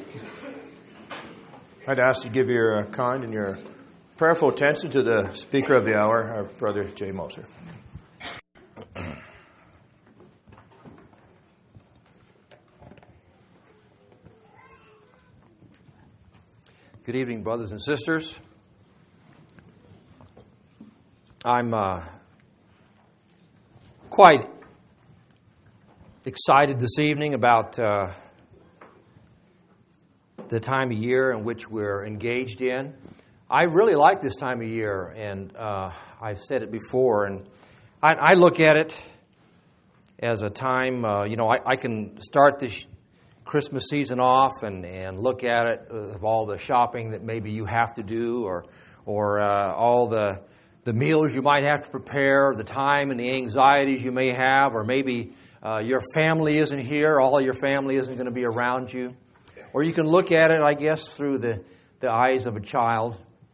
I'd ask you to give your kind and your prayerful attention to the speaker of the hour, our brother Jay Moser. Good evening, brothers and sisters. I'm quite excited this evening about the time of year in which we're engaged in. I really like this time of year, and I've said it before, and I look at it as a time, I can start this Christmas season off and look at it of all the shopping that maybe you have to do, or all the meals you might have to prepare, the time and the anxieties you may have, or maybe your family isn't here, all of your family isn't going to be around you. Or you can look at it, I guess, through the eyes of a child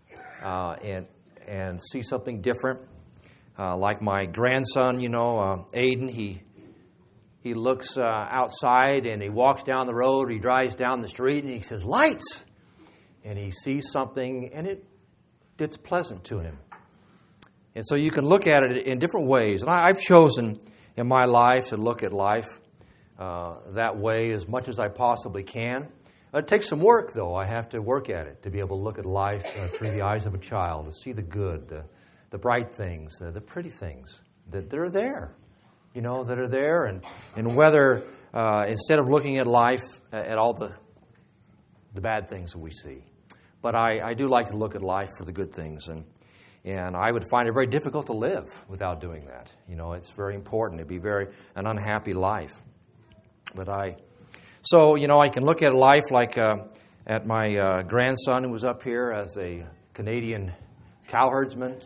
and see something different. Like my grandson, Aiden, he looks outside and he walks down the road, he drives down the street and he says, "Lights!" And he sees something and it's pleasant to him. And so you can look at it in different ways. And I've chosen in my life to look at life that way as much as I possibly can. It takes some work, though. I have to work at it to be able to look at life through the eyes of a child, to see the good, the bright things, the pretty things that are there, that are there. And whether, instead of looking at life at all the bad things that we see. But I do like to look at life for the good things. And I would find it very difficult to live without doing that. It's very important. It'd be an unhappy life. So I can look at life like at my grandson who was up here as a Canadian cow herdsman,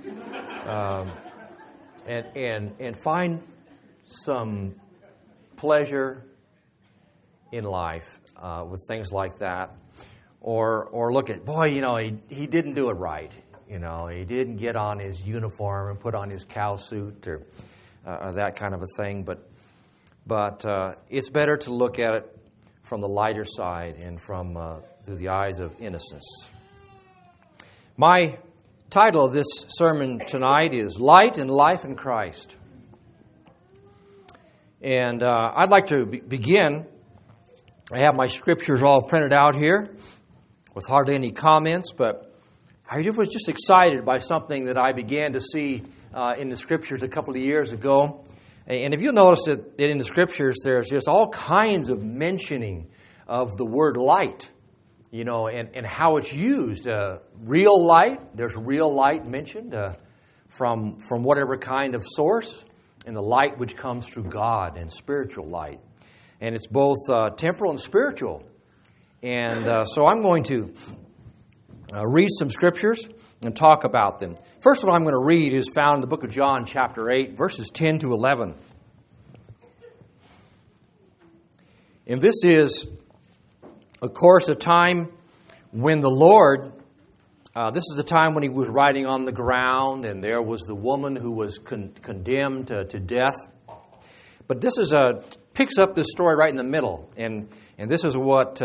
and find some pleasure in life with things like that, or look at he didn't do it right. He didn't get on his uniform and put on his cow suit or that kind of a thing. But it's better to look at it from the lighter side and from through the eyes of innocence. My title of this sermon tonight is Light and Life in Christ. And I'd like to begin. I have my scriptures all printed out here with hardly any comments, but I was just excited by something that I began to see in the scriptures a couple of years ago. And if you'll notice that in the scriptures, there's just all kinds of mentioning of the word light, and how it's used. Real light, there's real light mentioned from whatever kind of source, and the light which comes through God and spiritual light. And it's both temporal and spiritual. And so I'm going to read some scriptures and talk about them. First one I'm going to read is found in the book of John, chapter 8, verses 10 to 11. And this is, of course, a time when the Lord, this is the time when he was riding on the ground, and there was the woman who was condemned to death. But this picks up this story right in the middle, and this is what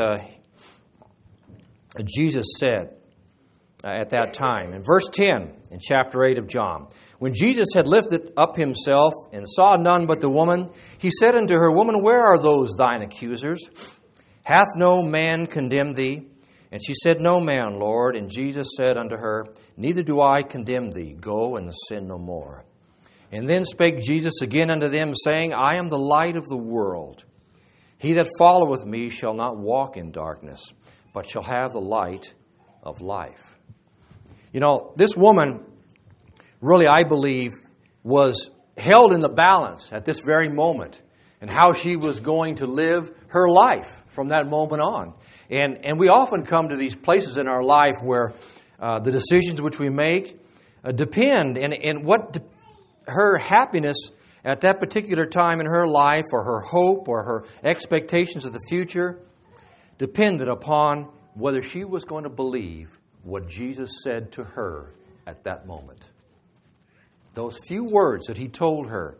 Jesus said at that time. In verse 10, in chapter 8 of John, when Jesus had lifted up himself and saw none but the woman, he said unto her, Woman, where are those thine accusers? Hath no man condemned thee? And she said, No man, Lord. And Jesus said unto her, Neither do I condemn thee. Go and sin no more. And then spake Jesus again unto them, saying, I am the light of the world. He that followeth me shall not walk in darkness, but shall have the light of life. This woman, really, I believe, was held in the balance at this very moment and how she was going to live her life from that moment on. And we often come to these places in our life where the decisions which we make depend, and what her happiness at that particular time in her life, or her hope, or her expectations of the future, depended upon whether she was going to believe what Jesus said to her at that moment. Those few words that he told her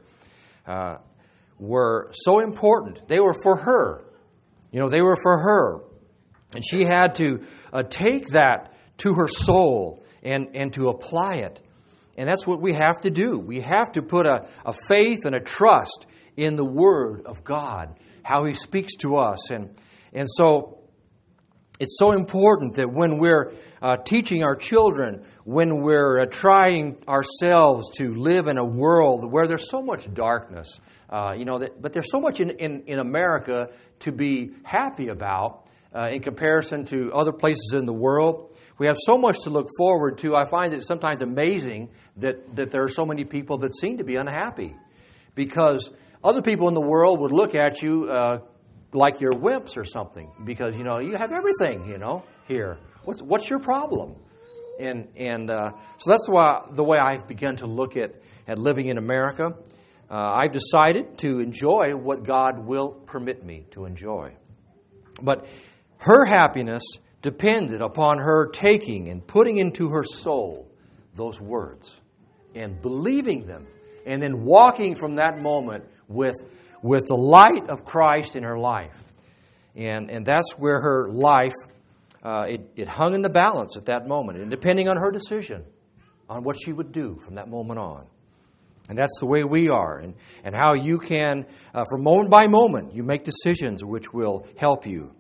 were so important. They were for her. They were for her. And she had to take that to her soul and to apply it. And that's what we have to do. We have to put a faith and a trust in the Word of God, how He speaks to us. And so it's so important that when we're teaching our children, when we're trying ourselves to live in a world where there's so much darkness, but there's so much in America to be happy about in comparison to other places in the world. We have so much to look forward to. I find it sometimes amazing that there are so many people that seem to be unhappy, because other people in the world would look at you like you're wimps or something, because you have everything here. What's your problem? And so that's the way I've begun to look at living in America. I've decided to enjoy what God will permit me to enjoy. But her happiness depended upon her taking and putting into her soul those words and believing them, and then walking from that moment with the light of Christ in her life. And that's where her life, it hung in the balance at that moment, and depending on her decision on what she would do from that moment on. And that's the way we are, and how you can, from moment by moment, you make decisions which will help you.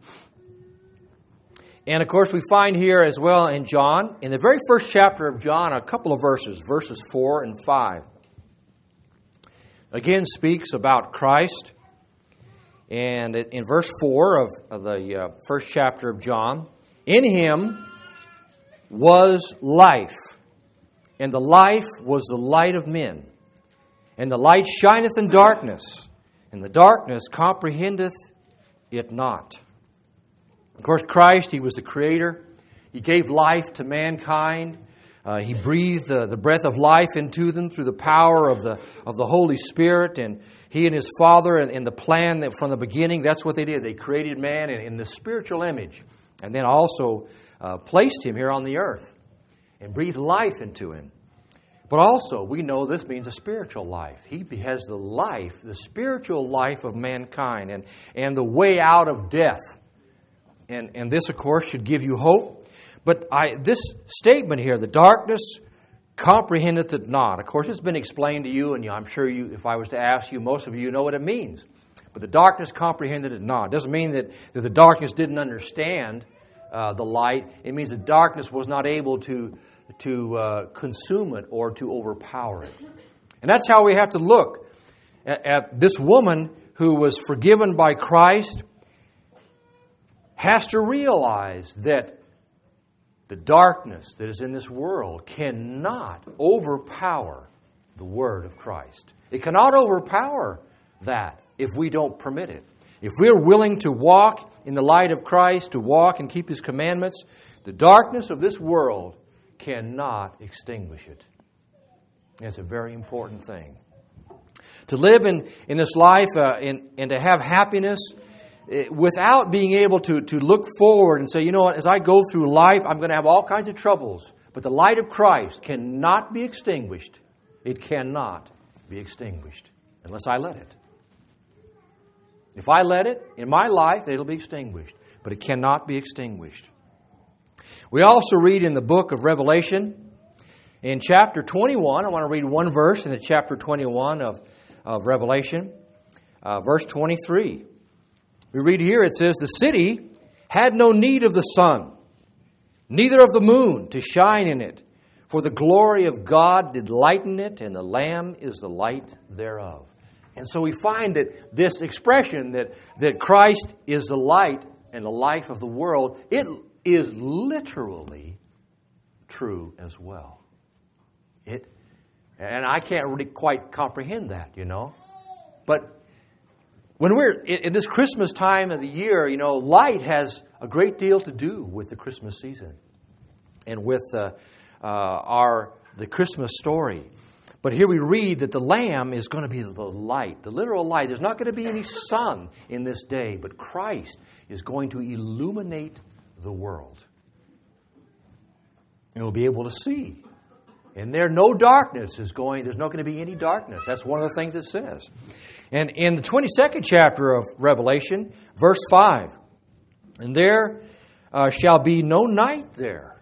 And of course, we find here as well in John, in the very first chapter of John, a couple of verses 4 and 5. Again speaks about Christ. And in verse 4 of the first chapter of John, in Him was life, and the life was the light of men. And the light shineth in darkness, and the darkness comprehendeth it not. Of course, Christ, He was the Creator. He gave life to mankind. He breathed the breath of life into them through the power of the Holy Spirit. And He and His Father, and the plan that from the beginning, that's what they did. They created man in the spiritual image, and then also placed him here on the earth and breathed life into him. But also, we know this means a spiritual life. He has the life, the spiritual life of mankind, and the way out of death. And this, of course, should give you hope. But this statement here, the darkness comprehendeth it not. Of course, it's been explained to you, and I'm sure if I was to ask you, most of you know what it means. But the darkness comprehended it not. It doesn't mean that the darkness didn't understand the light. It means the darkness was not able to consume it or to overpower it. And that's how we have to look at this woman who was forgiven by Christ. Has to realize that the darkness that is in this world cannot overpower the Word of Christ. It cannot overpower that if we don't permit it. If we're willing to walk in the light of Christ, to walk and keep His commandments, the darkness of this world cannot extinguish it. That's a very important thing. To live in this life and to have happiness without being able to look forward and say, you know what, as I go through life, I'm going to have all kinds of troubles. But the light of Christ cannot be extinguished. It cannot be extinguished unless I let it. If I let it, in my life, it'll be extinguished. But it cannot be extinguished. We also read in the book of Revelation, in chapter 21, I want to read one verse in the chapter 21 of Revelation, verse 23. We read here, it says, the city had no need of the sun, neither of the moon to shine in it, for the glory of God did lighten it, and the Lamb is the light thereof. And so we find that this expression that Christ is the light and the life of the world, it is literally true as well. And I can't really quite comprehend that, But when we're in this Christmas time of the year, light has a great deal to do with the Christmas season and with the Christmas story. But here we read that the Lamb is going to be the light, the literal light. There's not going to be any sun in this day, but Christ is going to illuminate the world. And we'll be able to see. And there's not going to be any darkness. That's one of the things it says. And in the 22nd chapter of Revelation, verse 5, and there shall be no night there.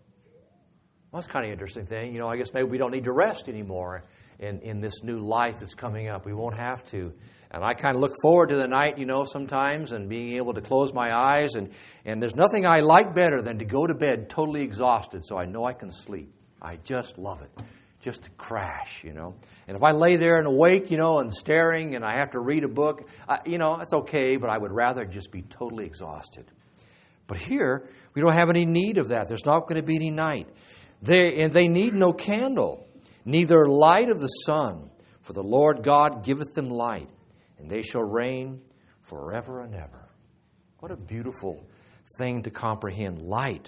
Well, that's kind of an interesting thing. I guess maybe we don't need to rest anymore in this new life that's coming up. We won't have to. And I kind of look forward to the night, sometimes, and being able to close my eyes. And there's nothing I like better than to go to bed totally exhausted so I know I can sleep. I just love it. Just to crash, And if I lay there and awake, and staring, and I have to read a book, it's okay, but I would rather just be totally exhausted. But here, we don't have any need of that. There's not going to be any night. They need no candle, neither light of the sun, for the Lord God giveth them light, and they shall reign forever and ever. What a beautiful thing to comprehend, light.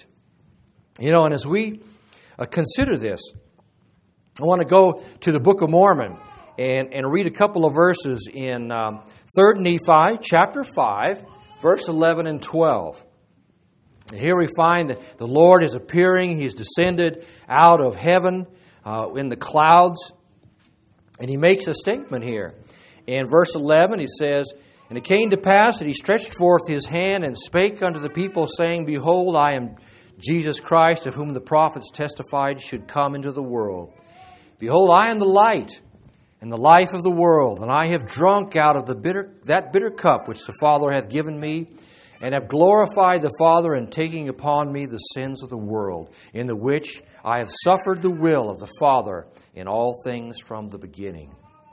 And as we consider this, I want to go to the Book of Mormon and read a couple of verses in 3 Nephi chapter 5, verse 11 and 12. And here we find that the Lord is appearing. He's descended out of heaven in the clouds. And He makes a statement here. In verse 11, He says, And it came to pass that He stretched forth His hand and spake unto the people, saying, Behold, I am Jesus Christ, of whom the prophets testified should come into the world. Behold, I am the light and the life of the world, and I have drunk out of that bitter cup which the Father hath given me, and have glorified the Father in taking upon me the sins of the world, in the which I have suffered the will of the Father in all things from the beginning.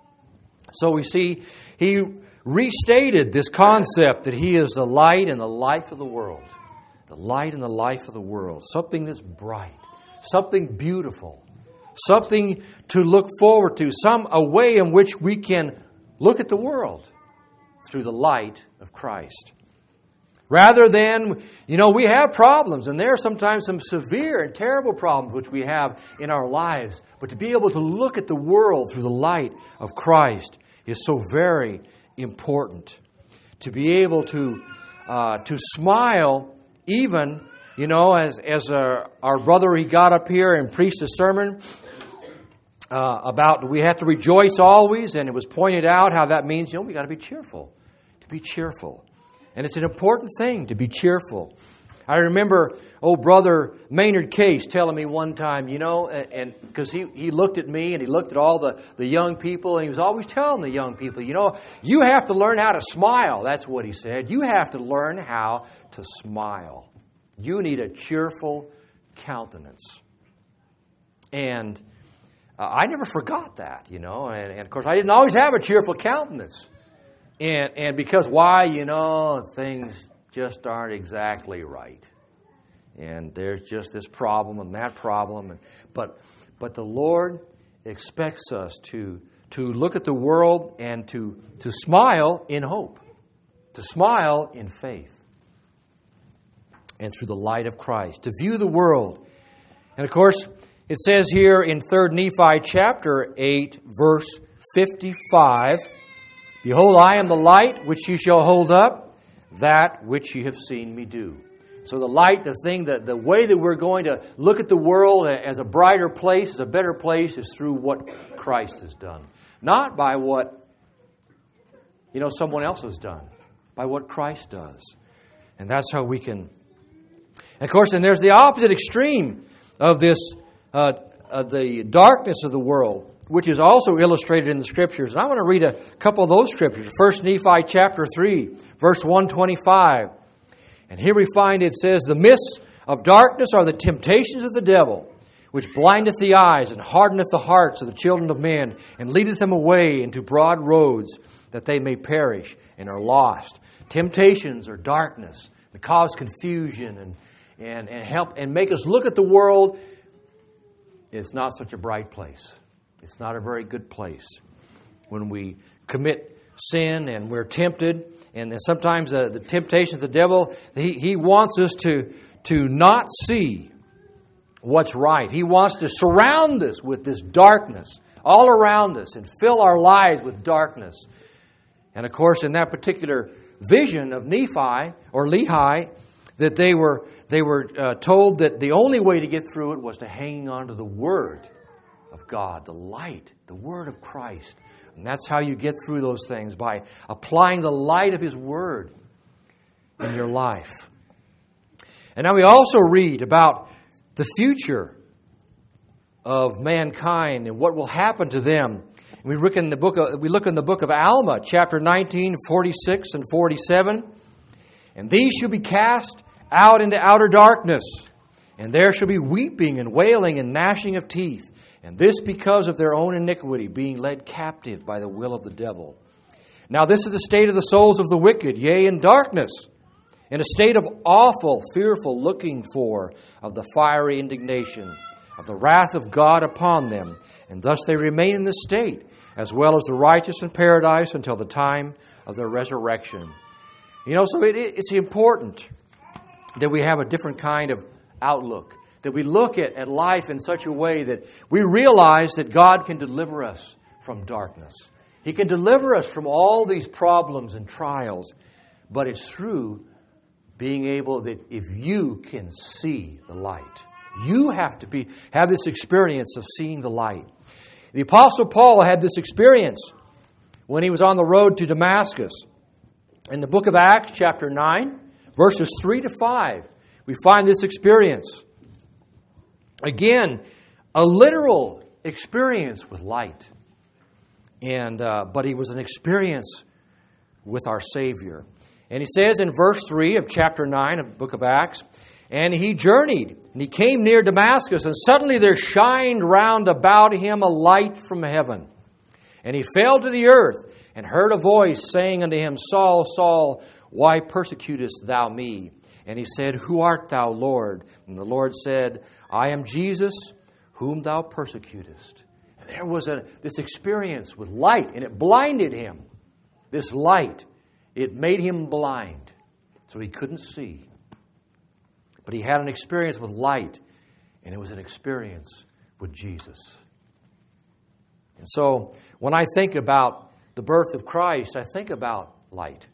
So we see He restated this concept that He is the light and the life of the world. The light and the life of the world. Something that's bright. Something beautiful. Something to look forward to. A way in which we can look at the world through the light of Christ. Rather than, we have problems, and there are sometimes some severe and terrible problems which we have in our lives. But to be able to look at the world through the light of Christ is so very important. To be able to smile, even, as our brother, he got up here and preached a sermon about we have to rejoice always, and it was pointed out how that means, we got to be cheerful. To be cheerful. And it's an important thing to be cheerful. I remember old brother Maynard Case telling me one time, and because he looked at me and he looked at all the young people, and he was always telling the young people, you have to learn how to smile. That's what he said. You have to learn how to smile. You need a cheerful countenance. And I never forgot that, and of course I didn't always have a cheerful countenance. And because why, things just aren't exactly right. And there's just this problem and that problem. But the Lord expects us to look at the world and to smile in hope. To smile in faith. And through the light of Christ. To view the world. And of course, it says here in 3 Nephi chapter 8, verse 55, Behold, I am the light which you shall hold up, that which you have seen me do. So the light, the way that we're going to look at the world as a brighter place, as a better place, is through what Christ has done. Not by what, someone else has done. By what Christ does. And that's how we can... And of course, and there's the opposite extreme of this, the darkness of the world, which is also illustrated in the Scriptures. And I want to read a couple of those Scriptures. 1 Nephi chapter 3, verse 125. And here we find it says, The mists of darkness are the temptations of the devil, which blindeth the eyes and hardeneth the hearts of the children of men, and leadeth them away into broad roads, that they may perish and are lost. Temptations or darkness that cause confusion and help and make us look at the world. It's not such a bright place. It's not a very good place. When we commit sin and we're tempted, and sometimes the temptations of the devil, he wants us to not see what's right. He wants to surround us with this darkness all around us and fill our lives with darkness. And of course, in that particular vision of Nephi or Lehi, that they were told that the only way to get through it was to hang on to the Word of God, the light, the Word of Christ. And that's how you get through those things, by applying the light of His Word in your life. And now we also read about the future of mankind and what will happen to them. We look in the book of Alma, chapter 19, 46 and 47. And these shall be cast out into outer darkness, and there shall be weeping and wailing and gnashing of teeth, and this because of their own iniquity, being led captive by the will of the devil. Now this is the state of the souls of the wicked, yea, in darkness, in a state of awful, fearful looking for of the fiery indignation of the wrath of God upon them, and thus they remain in this state, as well as the righteous in paradise until the time of their resurrection. You know, so it's important that we have a different kind of outlook, that we look at life in such a way that we realize that God can deliver us from darkness. He can deliver us from all these problems and trials, but it's through being able that if you can see the light, you have this experience of seeing the light. The Apostle Paul had this experience when he was on the road to Damascus. In the book of Acts, chapter 9, verses 3 to 5, we find this experience. Again, a literal experience with light. But it was an experience with our Savior. And he says in verse 3 of chapter 9 of the book of Acts, and he journeyed, and he came near Damascus, and suddenly there shined round about him a light from heaven. And he fell to the earth, and heard a voice saying unto him, Saul, Saul, why persecutest thou me? And he said, Who art thou, Lord? And the Lord said, I am Jesus, whom thou persecutest. And there was this experience with light, and it blinded him. This light, it made him blind, so he couldn't see. But he had an experience with light, and it was an experience with Jesus. And so, when I think about the birth of Christ, I think about light.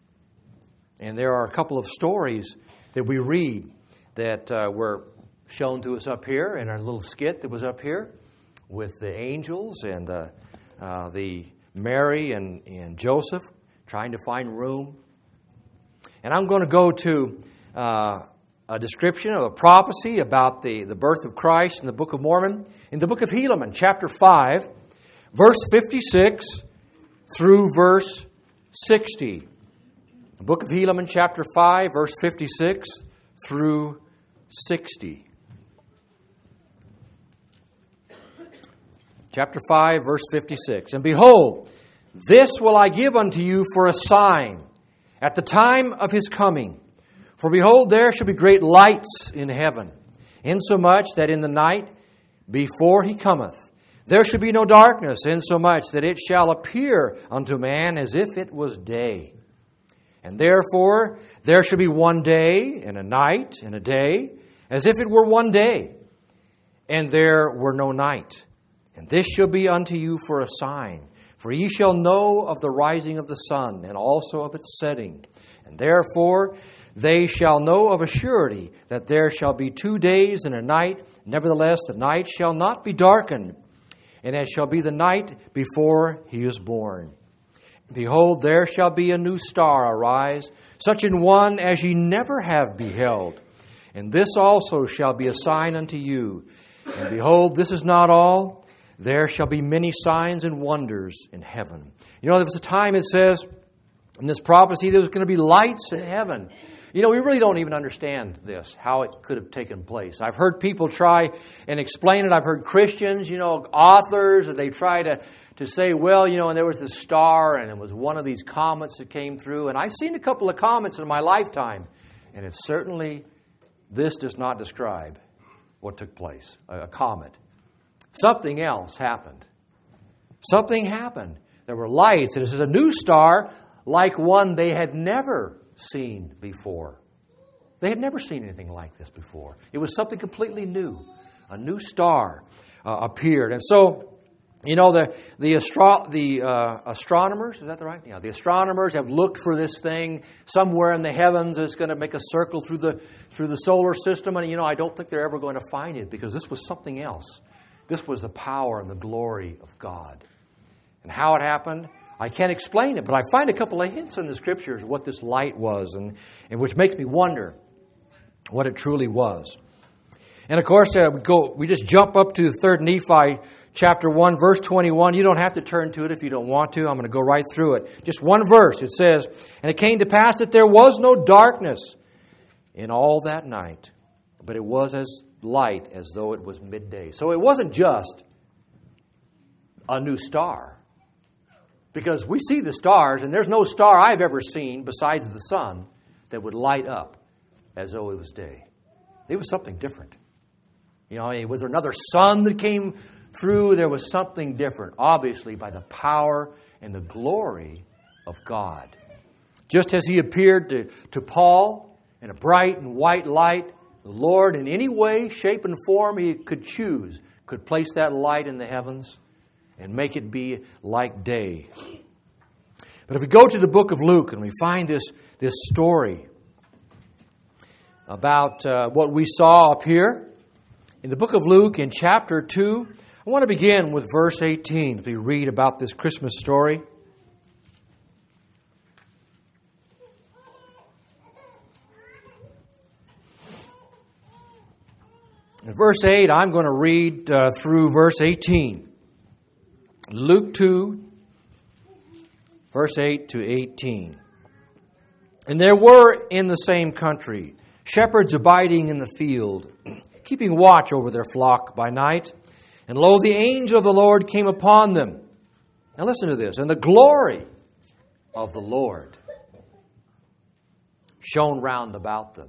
And there are a couple of stories that we read that were shown to us up here in our little skit that was up here with the angels and the Mary and Joseph trying to find room. And I'm going to go to a description of a prophecy about the birth of Christ in the Book of Mormon. In the Book of Helaman, chapter 5, verse 56 through verse 60. The Book of Helaman, chapter 5, verse 56 through 60. Chapter 5, verse 56. And behold, this will I give unto you for a sign at the time of his coming. For behold, there shall be great lights in heaven, insomuch that in the night before he cometh, there shall be no darkness, insomuch that it shall appear unto man as if it was day. And therefore there shall be one day, and a night, and a day, as if it were one day, and there were no night. And this shall be unto you for a sign. For ye shall know of the rising of the sun, and also of its setting. And therefore they shall know of a surety that there shall be 2 days and a night. Nevertheless, the night shall not be darkened, and it shall be the night before he is born. Behold, there shall be a new star arise, such an one as ye never have beheld. And this also shall be a sign unto you. And behold, this is not all. There shall be many signs and wonders in heaven. You know, there was a time, it says, in this prophecy, there was going to be lights in heaven. You know, we really don't even understand this, how it could have taken place. I've heard people try and explain it. I've heard Christians, authors, and they try to say, well, and there was this star, and it was one of these comets that came through. And I've seen a couple of comets in my lifetime, and it's certainly, this does not describe what took place, a comet. Something else happened. Something happened. There were lights, and this is a new star like one they had never seen before. They had never seen anything like this before. It was something completely new. A new star appeared. And so, the astronomers, is that right? Yeah, the astronomers have looked for this thing somewhere in the heavens that's going to make a circle through the solar system. And, I don't think they're ever going to find it because this was something else. This was the power and the glory of God. And how it happened, I can't explain it, but I find a couple of hints in the Scriptures what this light was, and which makes me wonder. what it truly was. And of course, we just jump up to 3 Nephi chapter 1, verse 21. You don't have to turn to it if you don't want to. I'm going to go right through it. Just one verse. It says, "And it came to pass that there was no darkness in all that night, but it was as light as though it was midday." So it wasn't just a new star. Because we see the stars, and there's no star I've ever seen besides the sun that would light up as though it was day. It was something different. Was there another sun that came through? There was something different, obviously, by the power and the glory of God. Just as He appeared to Paul in a bright and white light, the Lord, in any way, shape, and form He could choose, could place that light in the heavens and make it be like day. But if we go to the book of Luke and we find this story about what we saw up here, in the book of Luke, in chapter 2, I want to begin with verse 18 as we read about this Christmas story. In verse 8, I'm going to read through verse 18. Luke 2, verse 8 to 18. "And there were in the same country shepherds abiding in the field, keeping watch over their flock by night. And lo, the angel of the Lord came upon them." Now listen to this. "And the glory of the Lord shone round about them."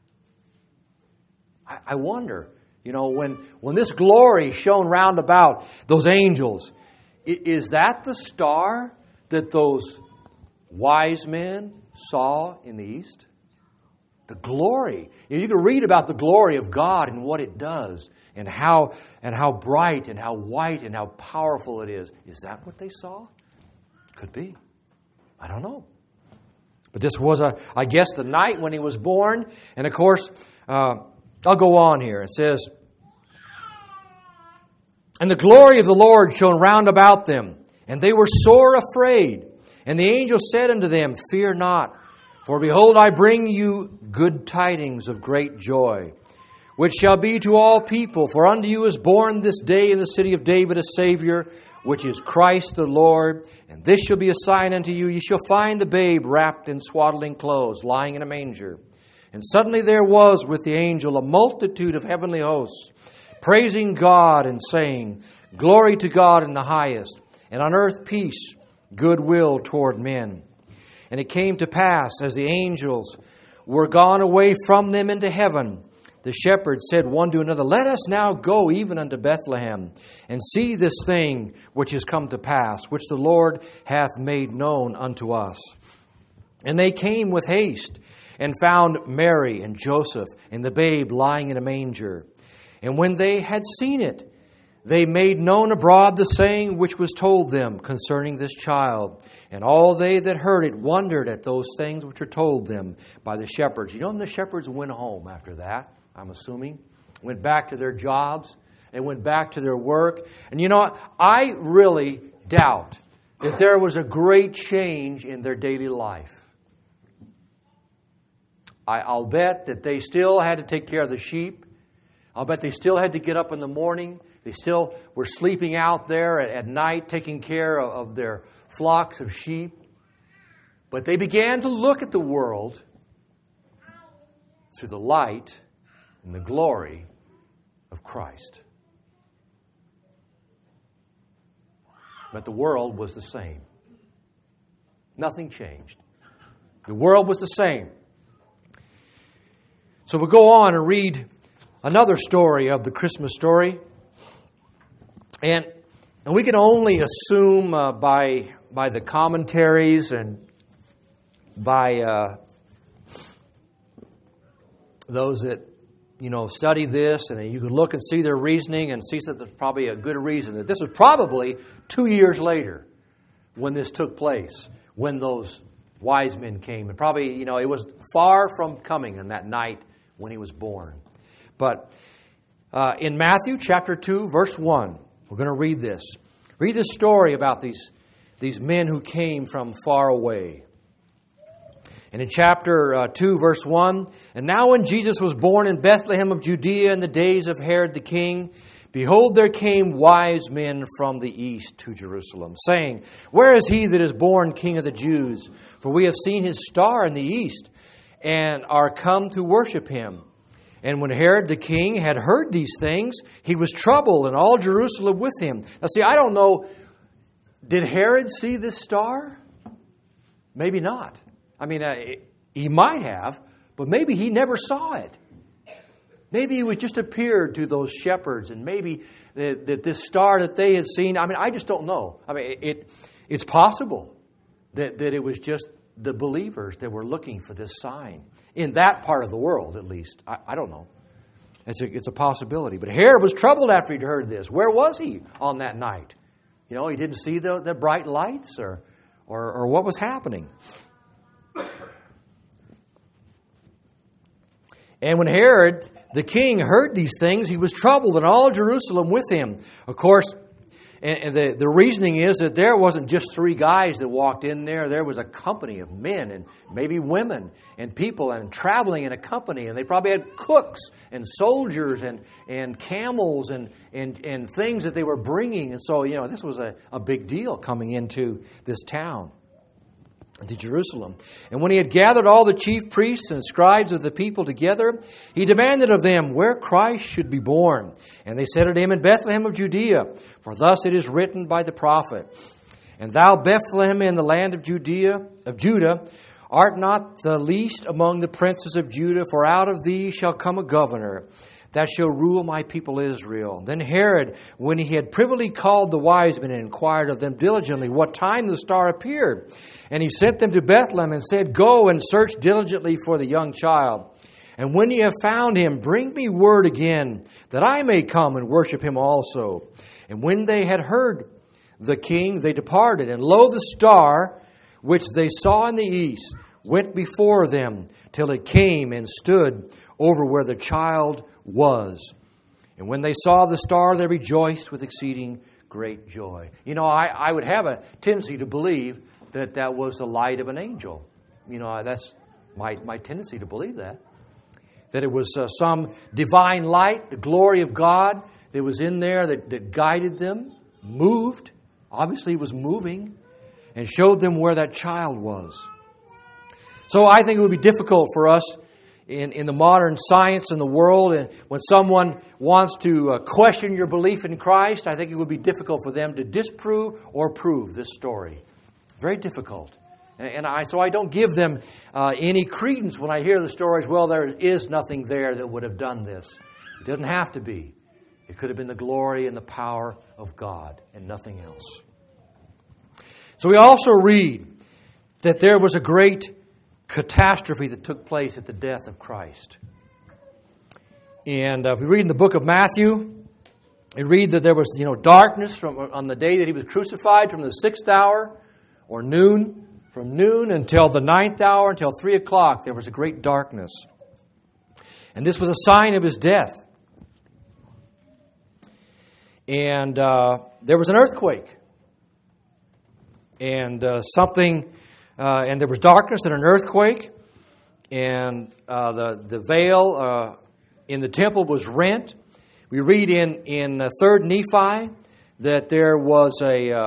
I wonder, when this glory shone round about those angels, is that the star that those wise men saw in the east? The glory. You can read about the glory of God and what it does, and how bright and how white and how powerful it is. Is that what they saw? Could be. I don't know. But this was, I guess, the night when He was born. And of course, I'll go on here. It says, "And the glory of the Lord shone round about them, and they were sore afraid. And the angel said unto them, Fear not, for behold, I bring you good tidings of great joy, which shall be to all people. For unto you is born this day in the city of David a Savior, which is Christ the Lord. And this shall be a sign unto you. You shall find the babe wrapped in swaddling clothes, lying in a manger. And suddenly there was with the angel a multitude of heavenly hosts, praising God and saying, Glory to God in the highest, and on earth peace, goodwill toward men. And it came to pass, as the angels were gone away from them into heaven, the shepherds said one to another, Let us now go even unto Bethlehem, and see this thing which is come to pass, which the Lord hath made known unto us. And they came with haste, and found Mary and Joseph, and the babe lying in a manger. And when they had seen it, they made known abroad the saying which was told them concerning this child. And all they that heard it wondered at those things which were told them by the shepherds. You know, and the shepherds went home after that, I'm assuming. Went back to their jobs. They went back to their work. And you know what? I really doubt that there was a great change in their daily life. I'll bet that they still had to take care of the sheep. I'll bet they still had to get up in the morning. They still were sleeping out there at night, taking care of their flocks of sheep. But they began to look at the world through the light and the glory of Christ. But the world was the same. Nothing changed. The world was the same. So we'll go on and read another story of the Christmas story. And we can only assume by the commentaries and by those that, study this, and you can look and see their reasoning and see that there's probably a good reason. That this was probably 2 years later when this took place, when those wise men came. And probably, it was far from coming on that night when he was born. But in Matthew chapter 2, verse 1, we're going to read this. Read this story about these men who came from far away. And in chapter 2, verse 1, "And now when Jesus was born in Bethlehem of Judea in the days of Herod the king, behold, there came wise men from the east to Jerusalem, saying, Where is he that is born King of the Jews? For we have seen his star in the east, and are come to worship him. And when Herod the king had heard these things, he was troubled, and all Jerusalem with him." Now see, I don't know, did Herod see this star? Maybe not. I mean, he might have, but maybe he never saw it. Maybe it was just appeared to those shepherds, and maybe that this star that they had seen, I mean, I just don't know. I mean, it's possible that it was just the believers that were looking for this sign. In that part of the world, at least. I don't know. It's a possibility. But Herod was troubled after he'd heard this. Where was he on that night? You know, he didn't see the bright lights or what was happening. And when Herod the king heard these things, he was troubled, and all Jerusalem with him. Of course, and the reasoning is that there wasn't just three guys that walked in there. There was a company of men and maybe women and people and traveling in a company. And they probably had cooks and soldiers and camels and things that they were bringing. And so, you know, this was a big deal coming into this town, to Jerusalem. And when he had gathered all the chief priests and scribes of the people together, he demanded of them where Christ should be born. And they said unto him, In Bethlehem of Judea, for thus it is written by the prophet, And thou, Bethlehem, in the land of Judah, art not the least among the princes of Judah, for out of thee shall come a governor that shall rule my people Israel. Then Herod, when he had privily called the wise men and inquired of them diligently what time the star appeared, and he sent them to Bethlehem and said, Go and search diligently for the young child. And when ye have found him, bring me word again, that I may come and worship him also. And when they had heard the king, they departed. And lo, the star, which they saw in the east, went before them, till it came and stood over where the child was. And when they saw the star, they rejoiced with exceeding great joy. You know, I would have a tendency to believe that was the light of an angel. You know, that's my tendency to believe that. That it was some divine light, the glory of God that was in there that guided them, moved, obviously was moving, and showed them where that child was. So I think it would be difficult for us in the modern science in the world, and when someone wants to question your belief in Christ, I think it would be difficult for them to disprove or prove this story. Very difficult. So I don't give them any credence when I hear the stories, well, there is nothing there that would have done this. It doesn't have to be. It could have been the glory and the power of God and nothing else. So we also read that there was a great catastrophe that took place at the death of Christ. And if we read in the book of Matthew, we read that there was darkness on the day that he was crucified from the 6th hour or noon. From noon until the 9th hour, until 3 o'clock, there was a great darkness. And this was a sign of his death. And there was an earthquake. And and there was darkness and an earthquake. And the veil in the temple was rent. We read in 3rd Nephi that there was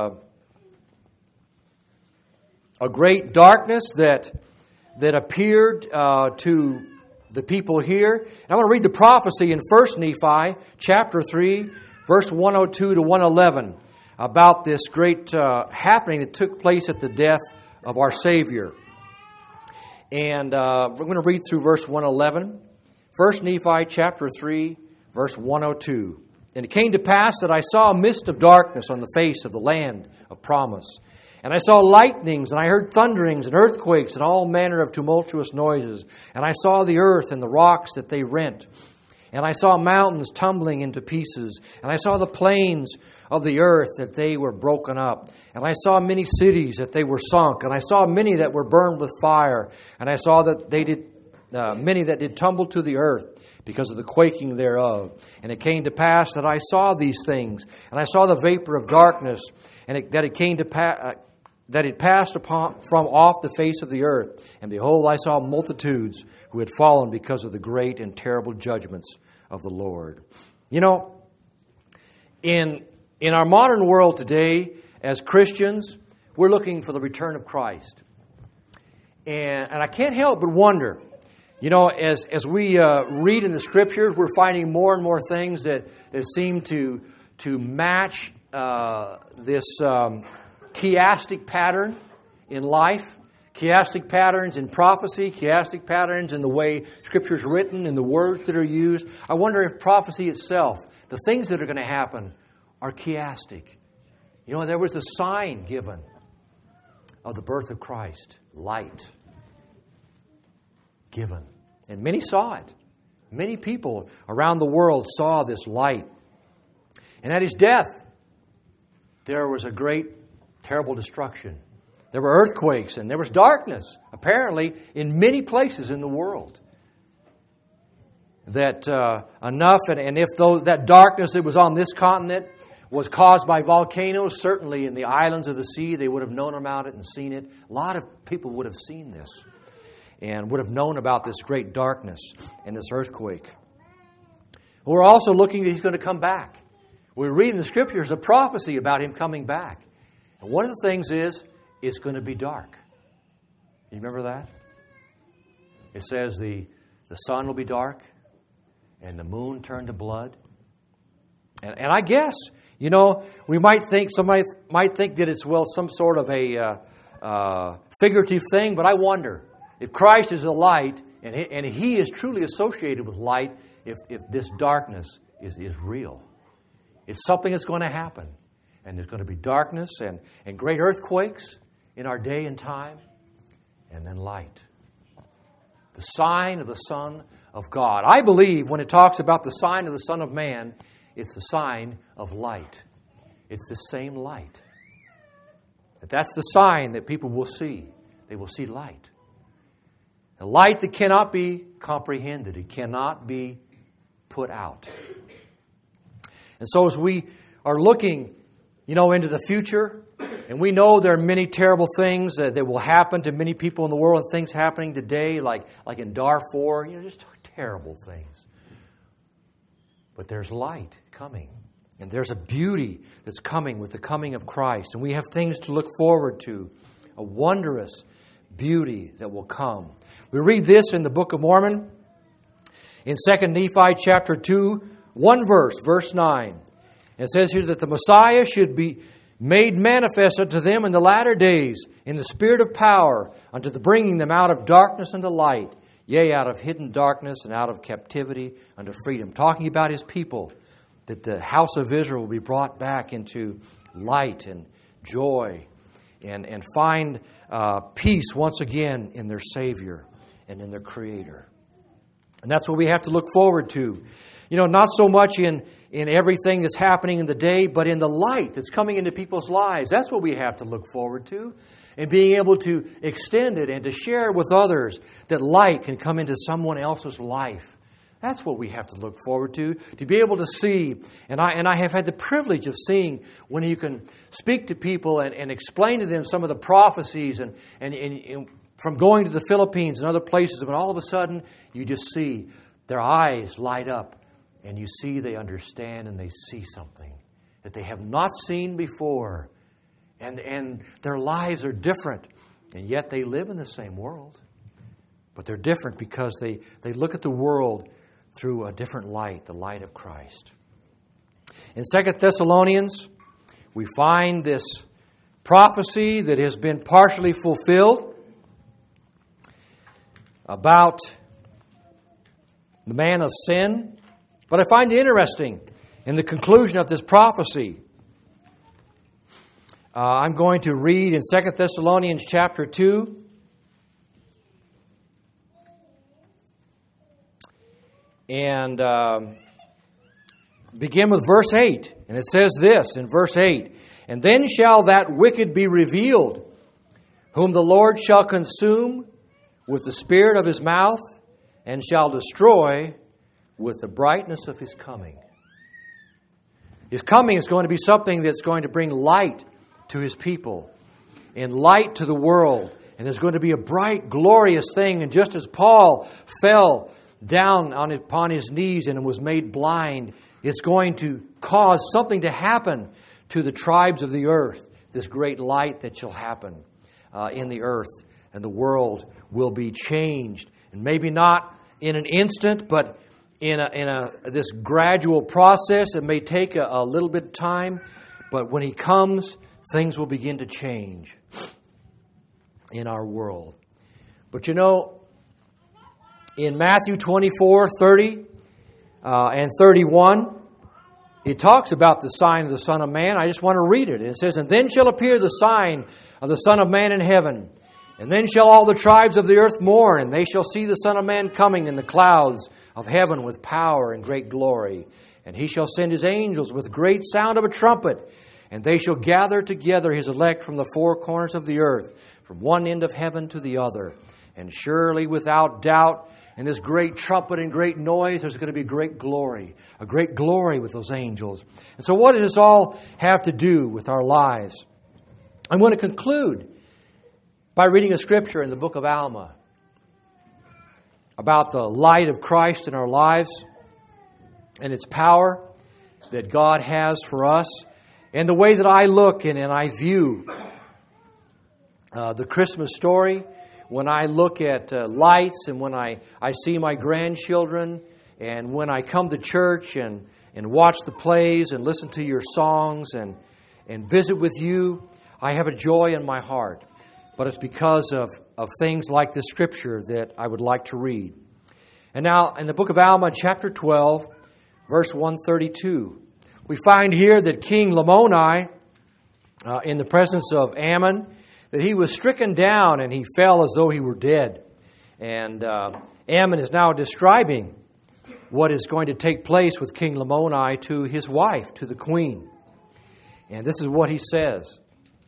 a great darkness that appeared to the people here. And I want to read the prophecy in 1 Nephi, chapter 3, verse 102 to 111, about this great happening that took place at the death of our Savior. And we're going to read through verse 111. 1 Nephi, chapter 3, verse 102. And it came to pass that I saw a mist of darkness on the face of the land of promise. And I saw lightnings, and I heard thunderings, and earthquakes, and all manner of tumultuous noises. And I saw the earth and the rocks that they rent. And I saw mountains tumbling into pieces. And I saw the plains of the earth that they were broken up. And I saw many cities that they were sunk. And I saw many that were burned with fire. And I saw that they did many that did tumble to the earth because of the quaking thereof. And it came to pass that I saw these things. And I saw the vapor of darkness. And it came to pass. that it passed from off the face of the earth. And behold, I saw multitudes who had fallen because of the great and terrible judgments of the Lord. You know, in our modern world today, as Christians, we're looking for the return of Christ. And I can't help but wonder, you know, as we read in the Scriptures, we're finding more and more things that seem to match this chiastic pattern in life, chiastic patterns in prophecy, chiastic patterns in the way Scripture is written, in the words that are used. I wonder if prophecy itself, the things that are going to happen, are chiastic. You know, there was a sign given of the birth of Christ, light given. And many saw it. Many people around the world saw this light. And at His death, there was a great, terrible destruction. There were earthquakes and there was darkness, apparently, in many places in the world. That enough, and if that darkness that was on this continent was caused by volcanoes, certainly in the islands of the sea, they would have known about it and seen it. A lot of people would have seen this and would have known about this great darkness and this earthquake. We're also looking that He's going to come back. We read in the Scriptures a prophecy about Him coming back. And one of the things is, it's going to be dark. You remember that? It says the sun will be dark and the moon turn to blood. And I guess, you know, somebody might think that it's, well, some sort of a figurative thing, but I wonder if Christ is a light and He is truly associated with light, if this darkness is real. It's something that's going to happen. And there's going to be darkness and great earthquakes in our day and time, and then light. The sign of the Son of God. I believe when it talks about the sign of the Son of Man, it's the sign of light. It's the same light. That's the sign that people will see. They will see light. A light that cannot be comprehended. It cannot be put out. And so as we are looking, you know, into the future, and we know there are many terrible things that will happen to many people in the world, and things happening today, like in Darfur, you know, just terrible things. But there's light coming, and there's a beauty that's coming with the coming of Christ, and we have things to look forward to, a wondrous beauty that will come. We read this in the Book of Mormon, in 2 Nephi chapter 2, one verse, verse 9. It says here that the Messiah should be made manifest unto them in the latter days, in the spirit of power, unto the bringing them out of darkness unto light, yea, out of hidden darkness and out of captivity unto freedom. Talking about His people, that the house of Israel will be brought back into light and joy and find peace once again in their Savior and in their Creator. And that's what we have to look forward to. You know, not so much in everything that's happening in the day, but in the light that's coming into people's lives. That's what we have to look forward to. And being able to extend it and to share with others that light can come into someone else's life. That's what we have to look forward to be able to see. And I have had the privilege of seeing when you can speak to people and explain to them some of the prophecies and from going to the Philippines and other places, but all of a sudden you just see their eyes light up. And you see they understand and they see something that they have not seen before. And their lives are different. And yet they live in the same world. But they're different because they look at the world through a different light, the light of Christ. In 2 Thessalonians, we find this prophecy that has been partially fulfilled about the man of sin. But I find it interesting in the conclusion of this prophecy. I'm going to read in 2 Thessalonians chapter 2. And begin with verse 8. And it says this in verse 8. And then shall that wicked be revealed, whom the Lord shall consume with the spirit of His mouth, and shall destroy with the brightness of His coming. His coming is going to be something that's going to bring light to His people. and light to the world. And there's going to be a bright, glorious thing. And just as Paul fell down upon his knees and was made blind, it's going to cause something to happen to the tribes of the earth. This great light that shall happen in the earth, and the world will be changed. And maybe not in an instant, but in this gradual process. It may take a little bit of time, but when He comes, things will begin to change in our world. But you know, in Matthew 24:30 and 31, it talks about the sign of the Son of Man. I just want to read it. It says, "And then shall appear the sign of the Son of Man in heaven. And then shall all the tribes of the earth mourn, and they shall see the Son of Man coming in the clouds of heaven with power and great glory. And He shall send His angels with great sound of a trumpet, and they shall gather together His elect from the four corners of the earth, from one end of heaven to the other. And surely without doubt, in this great trumpet and great noise, there's going to be great glory. A great glory with those angels." And so what does this all have to do with our lives? I'm going to conclude by reading a scripture in the book of Alma about the light of Christ in our lives and its power that God has for us, and the way that I look and I view the Christmas story. When I look at lights, and when I see my grandchildren, and when I come to church and watch the plays and listen to your songs and visit with you, I have a joy in my heart. But it's because of things like this scripture that I would like to read. And now, in the book of Alma, chapter 12, verse 132, we find here that King Lamoni, in the presence of Ammon, that he was stricken down and he fell as though he were dead. And Ammon is now describing what is going to take place with King Lamoni to his wife, to the queen. And this is what he says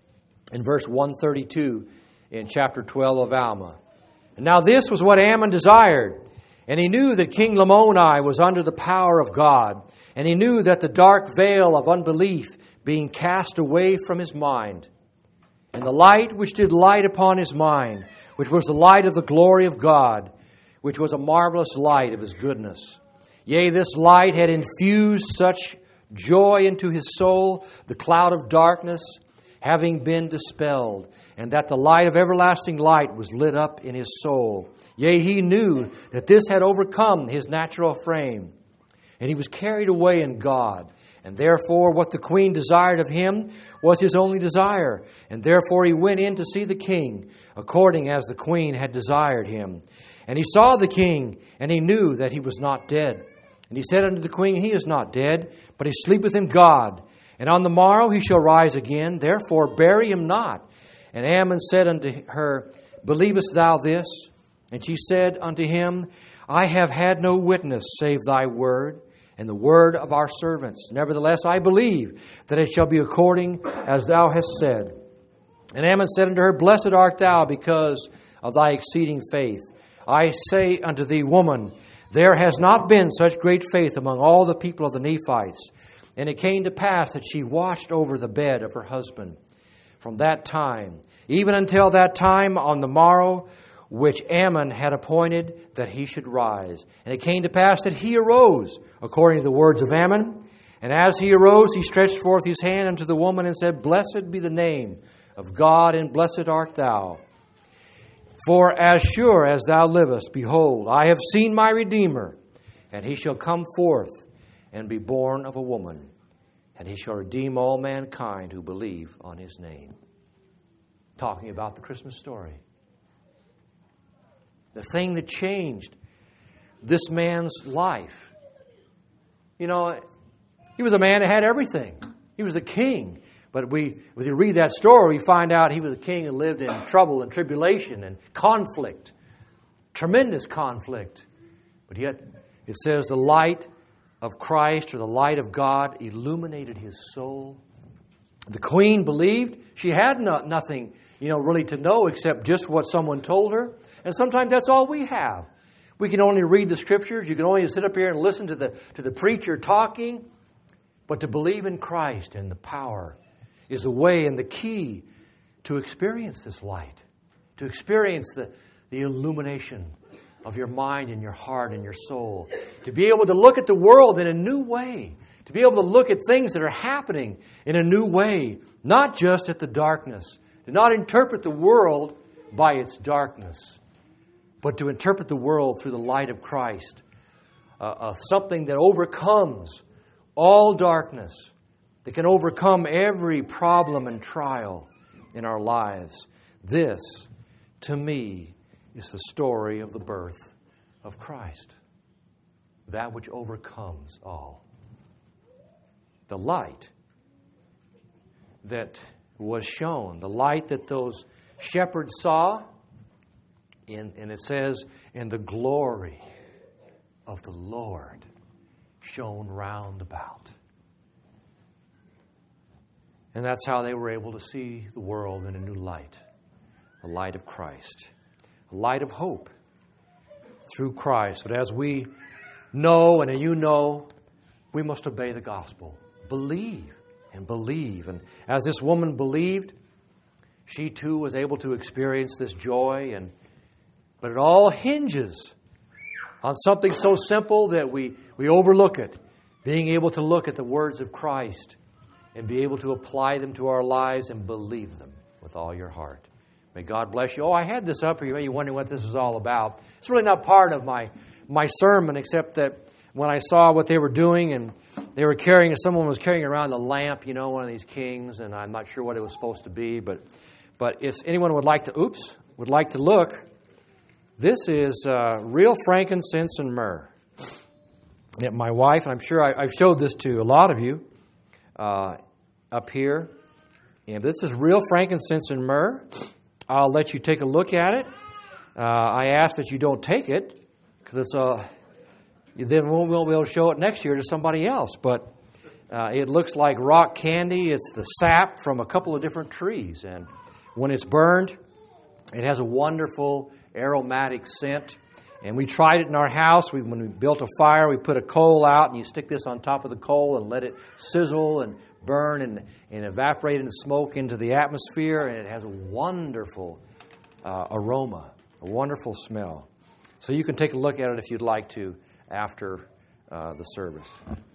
in verse 132 in chapter 12 of Alma. "And now this was what Ammon desired. And he knew that King Lamoni was under the power of God. And he knew that the dark veil of unbelief being cast away from his mind, and the light which did light upon his mind, which was the light of the glory of God, which was a marvelous light of His goodness. Yea, this light had infused such joy into his soul, the cloud of darkness having been dispelled, and that the light of everlasting light was lit up in his soul. Yea, he knew that this had overcome his natural frame, and he was carried away in God. And therefore what the queen desired of him was his only desire. And therefore he went in to see the king, according as the queen had desired him. And he saw the king, and he knew that he was not dead. And he said unto the queen, He is not dead, but he sleepeth in God. And on the morrow he shall rise again, therefore bury him not. And Ammon said unto her, Believest thou this? And she said unto him, I have had no witness save thy word, and the word of our servants. Nevertheless, I believe that it shall be according as thou hast said. And Ammon said unto her, Blessed art thou because of thy exceeding faith. I say unto thee, woman, there has not been such great faith among all the people of the Nephites. And it came to pass that she watched over the bed of her husband from that time, even until that time on the morrow, which Ammon had appointed that he should rise. And it came to pass that he arose, according to the words of Ammon. And as he arose, he stretched forth his hand unto the woman and said, Blessed be the name of God, and blessed art thou. For as sure as thou livest, behold, I have seen my Redeemer, and he shall come forth and be born of a woman, and he shall redeem all mankind who believe on his name. Talking about the Christmas story. The thing that changed this man's life. You know, he was a man that had everything. He was a king. But as you read that story, we find out he was a king and lived in trouble and tribulation and conflict. Tremendous conflict. But yet, it says the light of Christ or the light of God illuminated his soul. The queen believed. She had nothing, really to know except just what someone told her. And sometimes that's all we have. We can only read the Scriptures. You can only sit up here and listen to the preacher talking. But to believe in Christ and the power is the way and the key to experience this light, to experience the illumination of your mind and your heart and your soul, to be able to look at the world in a new way, to be able to look at things that are happening in a new way, not just at the darkness, to not interpret the world by its darkness, but to interpret the world through the light of Christ, something that overcomes all darkness, that can overcome every problem and trial in our lives. This, to me, is the story of the birth of Christ, that which overcomes all. The light that was shown, the light that those shepherds saw, and it says, and the glory of the Lord shone round about. And that's how they were able to see the world in a new light, the light of Christ, a light of hope through Christ. But as we know, and you know, we must obey the gospel. Believe and believe. And as this woman believed, she too was able to experience this joy. But it all hinges on something so simple that we overlook it. Being able to look at the words of Christ and be able to apply them to our lives and believe them with all your heart. May God bless you. Oh, I had this up here. You may be wondering what this is all about. It's really not part of my sermon, except that when I saw what they were doing, and they were carrying, someone was carrying around a lamp, one of these kings, and I'm not sure what it was supposed to be, but if anyone would like to look, this is real frankincense and myrrh. And my wife, and I'm sure I've showed this to a lot of you up here, and this is real frankincense and myrrh. I'll let you take a look at it. I ask that you don't take it, because then we won't be able to show it next year to somebody else. But it looks like rock candy. It's the sap from a couple of different trees. And when it's burned, it has a wonderful aromatic scent. And we tried it in our house. When we built a fire, we put a coal out, and you stick this on top of the coal and let it sizzle and burn and evaporate and smoke into the atmosphere. And it has a wonderful aroma, a wonderful smell. So you can take a look at it if you'd like to after the service.